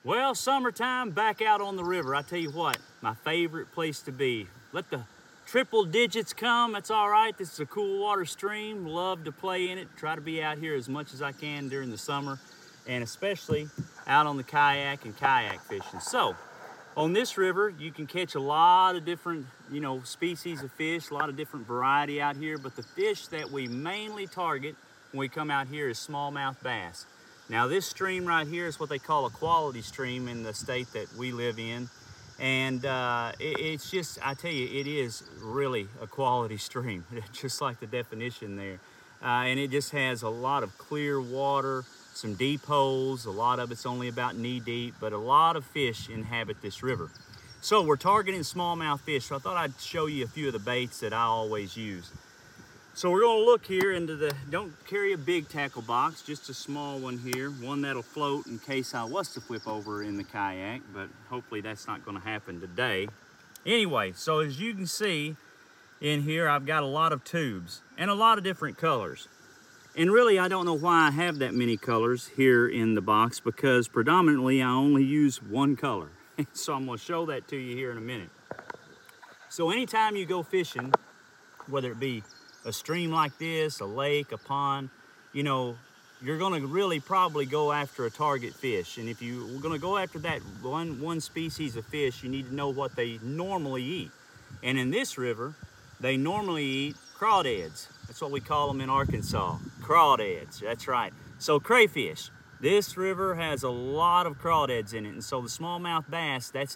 Well, summertime, back out on the river. I tell you what, my favorite place to be. Let the triple digits come, that's all right. This is a cool water stream. Love to play in it. Try to be out here as much as I can during the summer, and especially out on the kayak and kayak fishing. So, on this river, you can catch a lot of different, species of fish, a lot of different variety out here, but the fish that we mainly target when we come out here is smallmouth bass. Now this stream right here is what they call a quality stream in the state that we live in. And it's just, I tell you, it is really a quality stream, just like the definition there. And it just has a lot of clear water, some deep holes, a lot of it's only about knee deep, but a lot of fish inhabit this river. So we're targeting smallmouth fish, so I thought I'd show you a few of the baits that I always use. So we're gonna look here into don't carry a big tackle box, just a small one here, one that'll float in case I was to flip over in the kayak, but hopefully that's not gonna happen today. Anyway, so as you can see in here, I've got a lot of tubes and a lot of different colors. And really, I don't know why I have that many colors here in the box, because predominantly I only use one color. So I'm gonna show that to you here in a minute. So anytime you go fishing, whether it be a stream like this, a lake, a pond, you're gonna really probably go after a target fish. And if you're gonna go after that one species of fish, you need to know what they normally eat. And in this river, they normally eat crawdads. That's what we call them in Arkansas, crawdads, that's right. So crayfish. This river has a lot of crawdads in it, and so the smallmouth bass, that's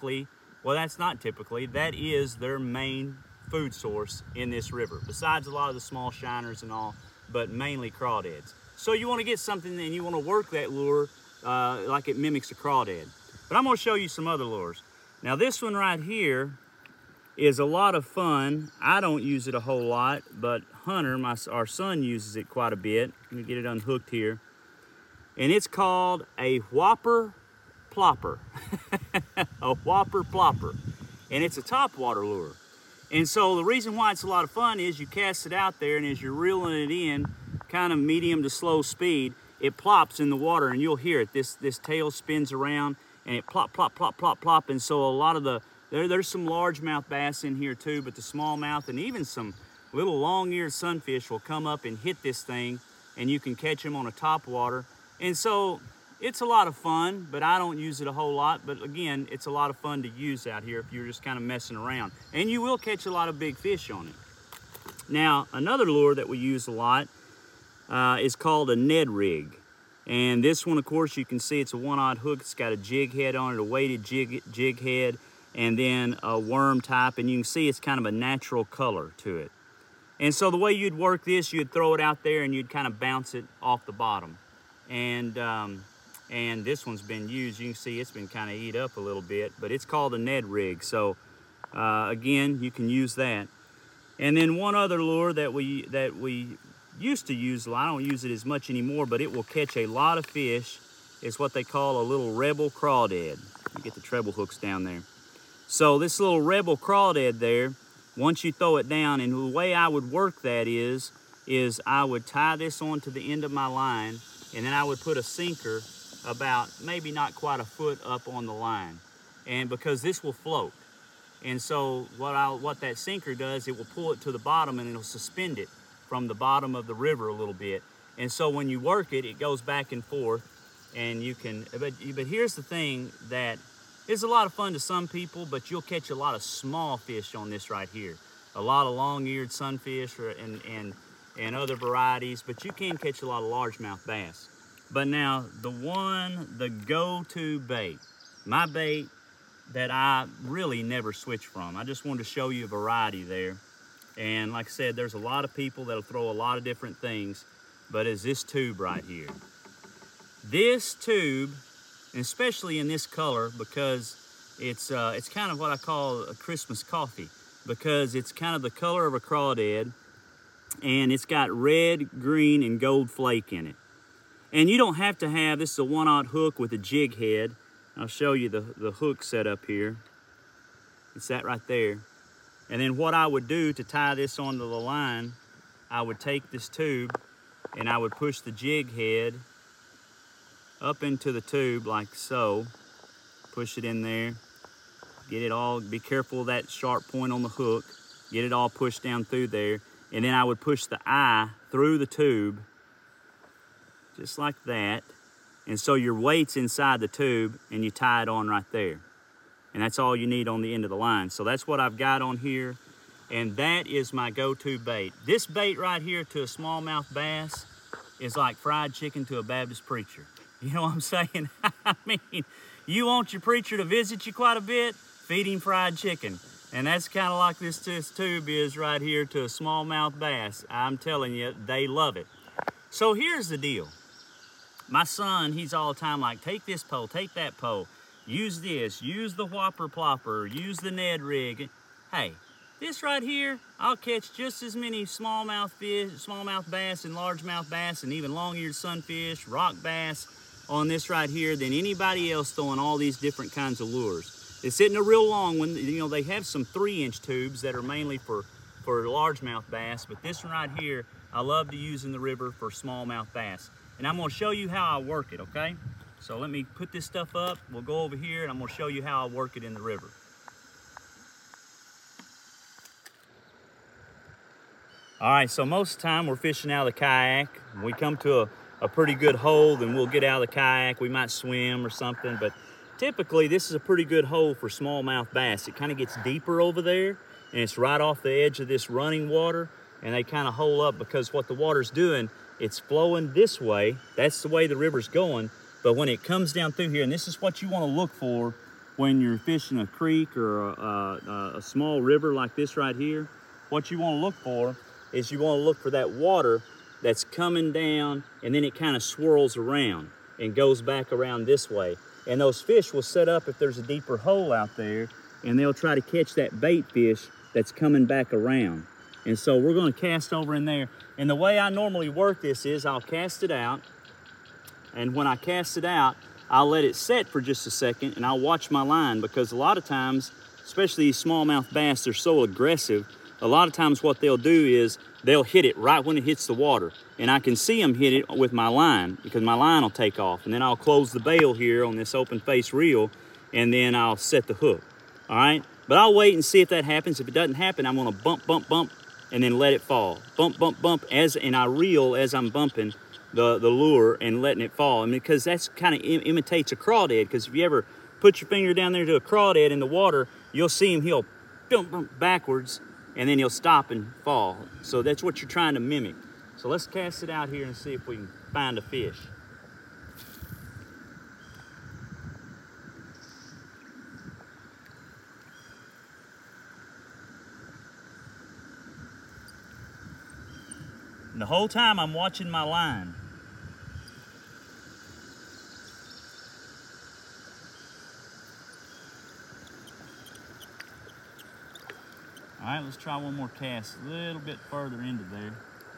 not typically, that is their main food source in this river, besides a lot of the small shiners and all, but mainly crawdads. So you want to get something and you want to work that lure like it mimics a crawdad. But I'm going to show you some other lures. Now this one right here is a lot of fun. I don't use it a whole lot, but Hunter, our son, uses it quite a bit. Let me get it unhooked here. And it's called a whopper plopper. A whopper plopper. And it's a topwater lure. And so the reason why it's a lot of fun is you cast it out there, and as you're reeling it in, kind of medium to slow speed, it plops in the water, and you'll hear it. This tail spins around, and it plop, plop, plop, plop, plop. And so a lot of there's some largemouth bass in here too, but the smallmouth and even some little long-eared sunfish will come up and hit this thing, and you can catch them on a topwater. And so it's a lot of fun, but I don't use it a whole lot. But again, it's a lot of fun to use out here if you're just kind of messing around. And you will catch a lot of big fish on it. Now, another lure that we use a lot is called a Ned rig. And this one, of course, you can see it's a 1/0 hook. It's got a jig head on it, a weighted jig head, and then a worm type. And you can see it's kind of a natural color to it. And so the way you'd work this, you'd throw it out there and you'd kind of bounce it off the bottom. And this one's been used. You can see it's been kind of eat up a little bit, but it's called a Ned rig. So again, you can use that. And then one other lure that we used to use, I don't use it as much anymore, but it will catch a lot of fish, is what they call a little rebel crawdad. You get the treble hooks down there. So this little rebel crawdad there, once you throw it down, and the way I would work that is I would tie this onto the end of my line, and then I would put a sinker about maybe not quite a foot up on the line, and because this will float. And so what that sinker does, it will pull it to the bottom, and it'll suspend it from the bottom of the river a little bit. And so when you work it, it goes back and forth, and you can, but here's the thing that is a lot of fun to some people, but you'll catch a lot of small fish on this right here. A lot of long-eared sunfish and other varieties, but you can catch a lot of largemouth bass. But now, the go-to bait, my bait that I really never switch from. I just wanted to show you a variety there. And like I said, there's a lot of people that'll throw a lot of different things, but it's this tube right here. This tube, and especially in this color, because it's kind of what I call a Christmas coffee, because it's kind of the color of a crawdad, and it's got red, green, and gold flake in it. And you don't have to have, this is a 1/0 hook with a jig head. I'll show you the hook set up here. It's that right there. And then what I would do to tie this onto the line, I would take this tube and I would push the jig head up into the tube like so. push it in there, get it all, be careful of that sharp point on the hook, get it all pushed down through there, and then I would push the eye through the tube, just like that, and so your weight's inside the tube, and you tie it on right there. And that's all you need on the end of the line. So that's what I've got on here, and that is my go-to bait. This bait right here to a smallmouth bass is like fried chicken to a Baptist preacher. You know what I'm saying? I mean, you want your preacher to visit you quite a bit, feed him fried chicken. And that's kind of like this tube is right here to a smallmouth bass. I'm telling you, they love it. So here's the deal. My son, he's all the time like, take this pole, take that pole, use this, use the whopper plopper, use the Ned rig. Hey, this right here, I'll catch just as many smallmouth fish, smallmouth bass and largemouth bass and even long-eared sunfish, rock bass on this right here than anybody else throwing all these different kinds of lures. It's hitting a real long one. You know, they have some 3-inch tubes that are mainly for largemouth bass, but this one right here, I love to use in the river for smallmouth bass. And I'm gonna show you how I work it, okay? So let me put this stuff up. We'll go over here and I'm gonna show you how I work it in the river. All right, so most of the time we're fishing out of the kayak. When we come to a pretty good hole, then we'll get out of the kayak. We might swim or something, but typically this is a pretty good hole for smallmouth bass. It kind of gets deeper over there and it's right off the edge of this running water, and they kind of hole up because what the water's doing, it's flowing this way. That's the way the river's going. But when it comes down through here, and this is what you want to look for when you're fishing a creek or a small river like this right here, what you want to look for is you want to look for that water that's coming down, and then it kind of swirls around and goes back around this way. And those fish will set up if there's a deeper hole out there, and they'll try to catch that bait fish that's coming back around. And so we're going to cast over in there. And the way I normally work this is I'll cast it out, and when I cast it out, I'll let it set for just a second, and I'll watch my line, because a lot of times, especially these smallmouth bass, they're so aggressive. A lot of times what they'll do is they'll hit it right when it hits the water, and I can see them hit it with my line, because my line will take off, and then I'll close the bail here on this open face reel, and then I'll set the hook. All right, but I'll wait and see if that happens. If it doesn't happen, I'm going to bump, bump, bump, and then let it fall. Bump, bump, bump, and I reel as I'm bumping the lure and letting it fall. I mean, because that's kind of imitates a crawdad, because if you ever put your finger down there to a crawdad in the water, you'll see him, he'll bump, bump backwards, and then he'll stop and fall. So that's what you're trying to mimic. So let's cast it out here and see if we can find a fish. And the whole time I'm watching my line. All right, let's try one more cast a little bit further into there.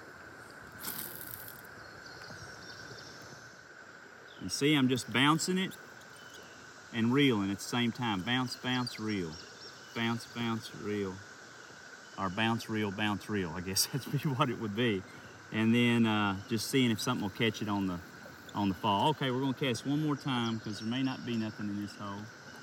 You see, I'm just bouncing it and reeling at the same time. Bounce, bounce, reel. Bounce, bounce, reel. Or bounce, reel, I guess that's what it would be. And then just seeing if something will catch it on the fall. Okay, we're gonna cast one more time because there may not be nothing in this hole.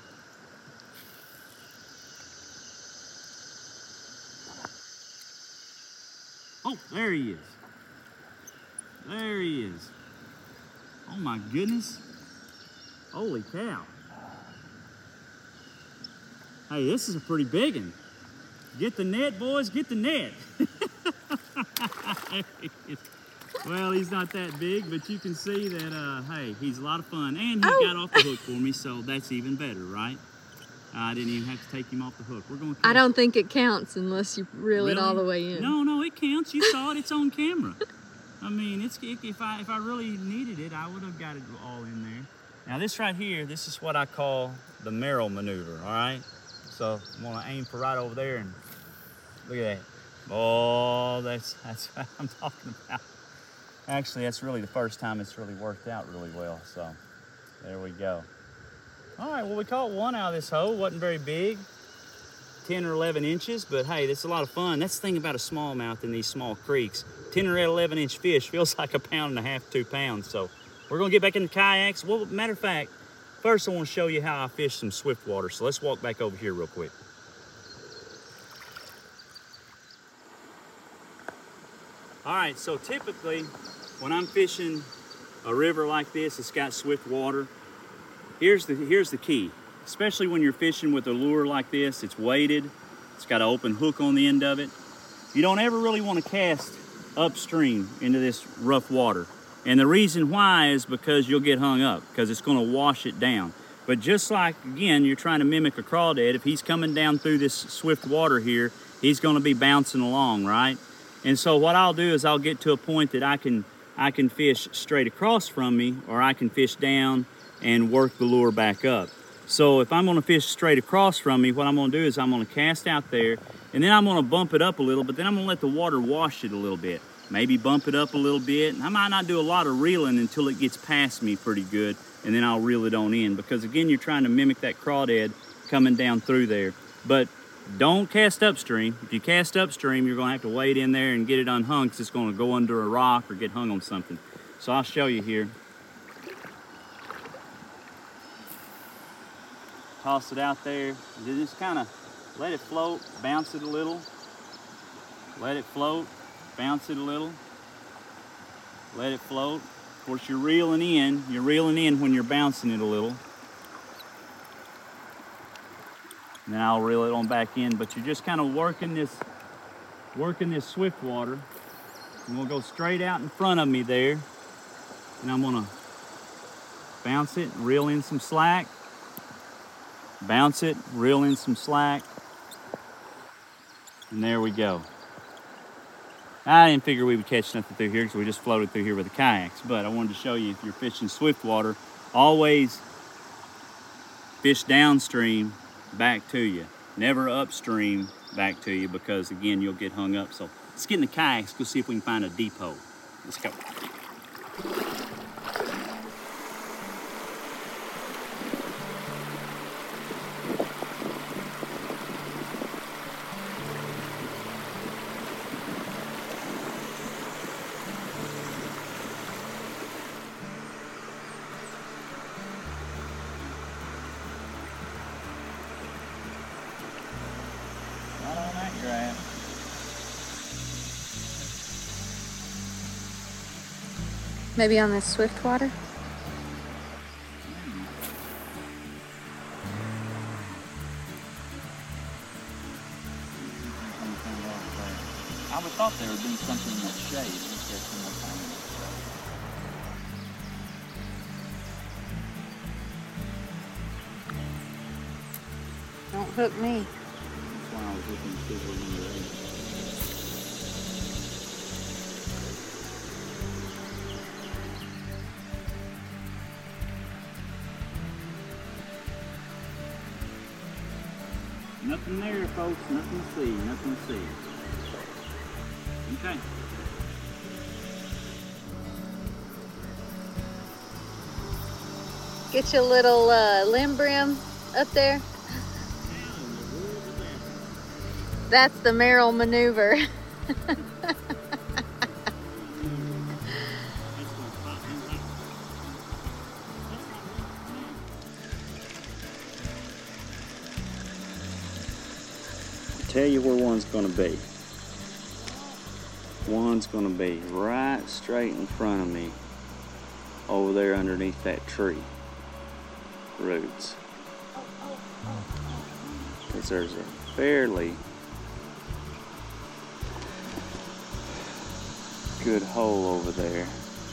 Oh, there he is. There he is. Oh my goodness. Holy cow. Hey, this is a pretty big one. Get the net, boys, get the net. Well, he's not that big, but you can see that, hey, he's a lot of fun. And he got off the hook for me, so that's even better, right? I didn't even have to take him off the hook. We're going to. I don't think it counts unless you reel it all the way in. No, it counts. You saw it. It's on camera. I mean, if I really needed it, I would have got it all in there. Now, this right here, this is what I call the Merrill maneuver, all right? So I'm going to aim for right over there, and look at that. Oh, that's what I'm talking about. Actually, that's really the first time it's really worked out really well. So there we go. All right, well, we caught one out of this hole. Wasn't very big, 10 or 11 inches, but hey, that's a lot of fun. That's the thing about a smallmouth in these small creeks. 10 or 11 inch fish feels like 1.5 pounds, 2 pounds. So we're gonna get back in the kayaks. Well, matter of fact, first I want to show you how I fish some swift water. So let's walk back over here real quick. All right, so typically when I'm fishing a river like this, it's got swift water. Here's the key, especially when you're fishing with a lure like this. It's weighted, it's got an open hook on the end of it. You don't ever really want to cast upstream into this rough water. And the reason why is because you'll get hung up, because it's going to wash it down. But just like, again, you're trying to mimic a crawdad, if he's coming down through this swift water here, he's going to be bouncing along, right? And so what I'll do is I'll get to a point that I can fish straight across from me, or I can fish down and work the lure back up. So if I'm going to fish straight across from me, what I'm going to do is I'm going to cast out there, and then I'm going to bump it up a little, but then I'm going to let the water wash it a little bit. Maybe bump it up a little bit. And I might not do a lot of reeling until it gets past me pretty good, and then I'll reel it on in, because again, you're trying to mimic that crawdad coming down through there. But don't cast upstream. If you cast upstream, you're going to have to wade in there and get it unhung, because it's going to go under a rock or get hung on something. So I'll show you here. Toss it out there. You just kind of let it float, bounce it a little. Let it float, bounce it a little. Let it float. Of course, you're reeling in. You're reeling in when you're bouncing it a little. And then I'll reel it on back in, but you're just kind of working this swift water. And we'll go straight out in front of me there. And I'm gonna bounce it, reel in some slack. Bounce it, reel in some slack. And there we go. I didn't figure we would catch nothing through here because we just floated through here with the kayaks, but I wanted to show you, if you're fishing swift water, always fish downstream back to you, never upstream back to you, because again, you'll get hung up. So let's get in the kayaks, go see if we can find a depot. Let's go. Maybe on this swift water? I would thought there would be something in that shade. Let's get some more time in the shade. Don't hook me. That's why I was looking to see if we're going to raise. Nothing there, folks. Nothing to see. Nothing to see. Okay. Get your little limb brim up there. That's the Merrill maneuver. Tell you where one's going to be. One's going to be right straight in front of me, over there underneath that tree roots. Because there's a fairly good hole over there.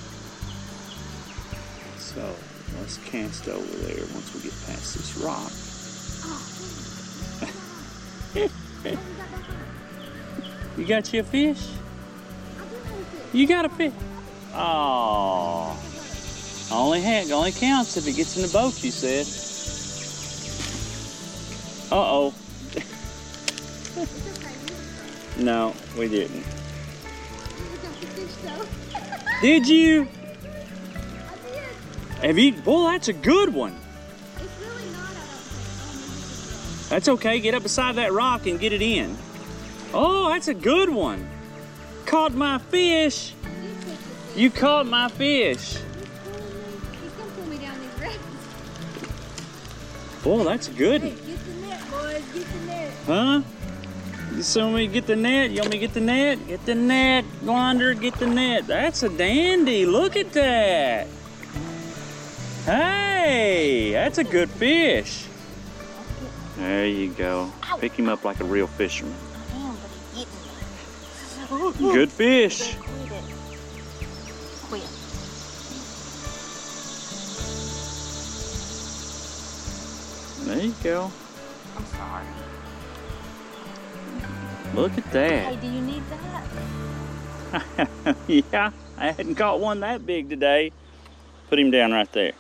So let's cast over there once we get past this rock. You got you a fish? You got a fish? Oh, only counts if it gets in the boat, you said. Uh-oh. No, we didn't. Did you? I did. Have you? Well, that's a good one. It's really not, I don't think. That's okay. Get up beside that rock and get it in. Oh, that's a good one. Caught my fish. You caught my fish. He's gonna pull me down these rapids. Boy, that's good. Hey, get the net, boys. Get the net. Huh? You want me to get the net? You want me to get the net? Get the net, Wander, get the net. That's a dandy. Look at that. Hey, that's a good fish. There you go. Pick him up like a real fisherman. Good fish. Quit. There you go. I'm sorry. Look at that. Hey, do you need that? Yeah, I hadn't caught one that big today. Put him down right there.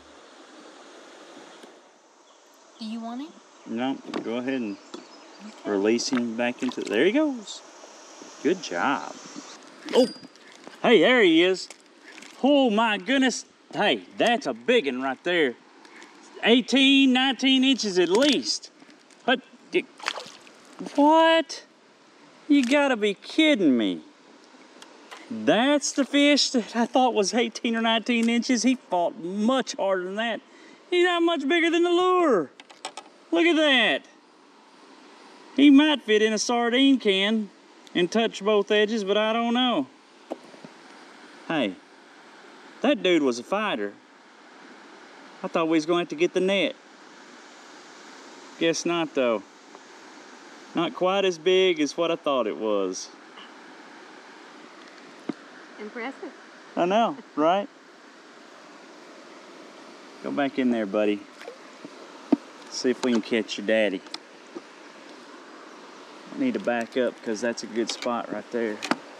Do you want it? No, go ahead and release him back into. There he goes. Good job. Oh, hey, there he is. Oh my goodness. Hey, that's a big one right there. 18, 19 inches at least. What? You gotta be kidding me. That's the fish that I thought was 18 or 19 inches. He fought much harder than that. He's not much bigger than the lure. Look at that. He might fit in a sardine can and touch both edges, but I don't know. Hey, that dude was a fighter. I thought we was going to have to get the net. Guess not, though. Not quite as big as what I thought it was. Impressive. I know, right? Go back in there, buddy. See if we can catch your daddy. I need to back up because that's a good spot right there.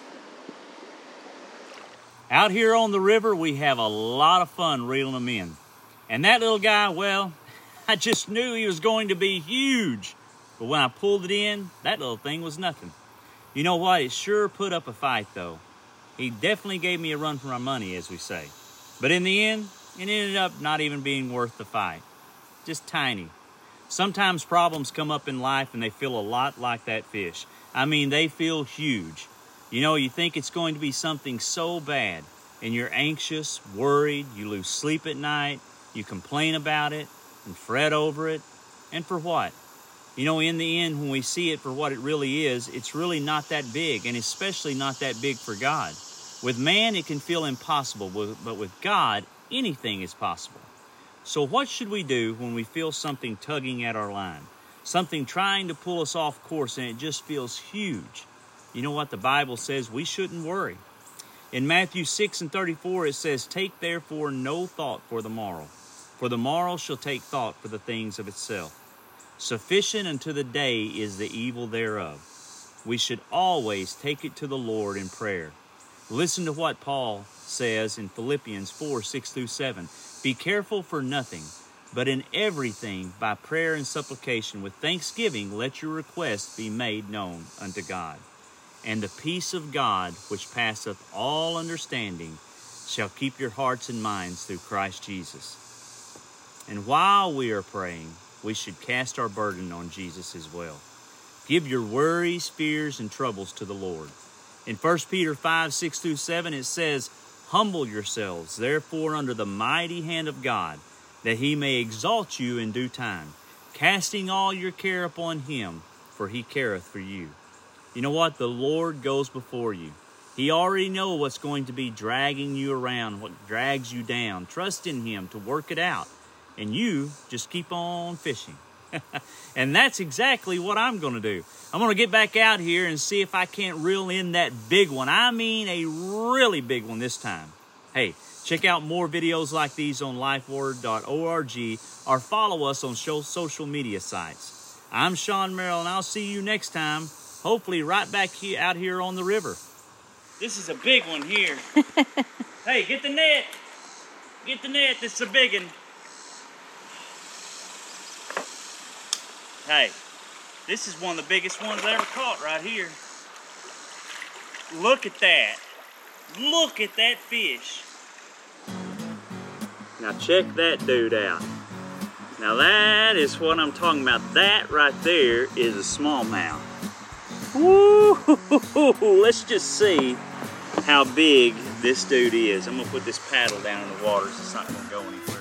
Out here on the river, we have a lot of fun reeling them in. And that little guy, well, I just knew he was going to be huge. But when I pulled it in, that little thing was nothing. You know what? It sure put up a fight, though. He definitely gave me a run for my money, as we say. But in the end, it ended up not even being worth the fight. Just tiny. Sometimes problems come up in life and they feel a lot like that fish. I mean, they feel huge. You know, you think it's going to be something so bad, and you're anxious, worried, you lose sleep at night, you complain about it and fret over it. And for what? You know, in the end, when we see it for what it really is, it's really not that big, and especially not that big for God. With man, it can feel impossible, but with God, anything is possible. So what should we do when we feel something tugging at our line? Something trying to pull us off course, and it just feels huge. You know what the Bible says? We shouldn't worry. In Matthew 6:34, it says, "Take therefore no thought for the morrow, for the morrow shall take thought for the things of itself. Sufficient unto the day is the evil thereof." We should always take it to the Lord in prayer. Listen to what Paul says in Philippians 4:6-7. "Be careful for nothing, but in everything by prayer and supplication with thanksgiving let your requests be made known unto God. And the peace of God, which passeth all understanding, shall keep your hearts and minds through Christ Jesus." And while we are praying, we should cast our burden on Jesus as well. Give your worries, fears, and troubles to the Lord. In 1 Peter 5:6-7, it says, "Humble yourselves, therefore, under the mighty hand of God, that he may exalt you in due time, casting all your care upon him, for he careth for you." You know what? The Lord goes before you. He already knows what's going to be dragging you around, what drags you down. Trust in him to work it out, and you just keep on fishing. And that's exactly what I'm going to do. I'm going to get back out here and see if I can't reel in that big one. I mean a really big one this time. Hey, check out more videos like these on lifeword.org or follow us on social media sites. I'm Sean Merrill, and I'll see you next time, hopefully right back out here on the river. This is a big one here. Hey, get the net. Get the net. This is a big one. Hey, this is one of the biggest ones I ever caught right here. Look at that. Look at that fish. Now check that dude out. Now that is what I'm talking about. That right there is a smallmouth. Woo! Let's just see how big this dude is. I'm gonna put this paddle down in the water so it's not gonna go any further.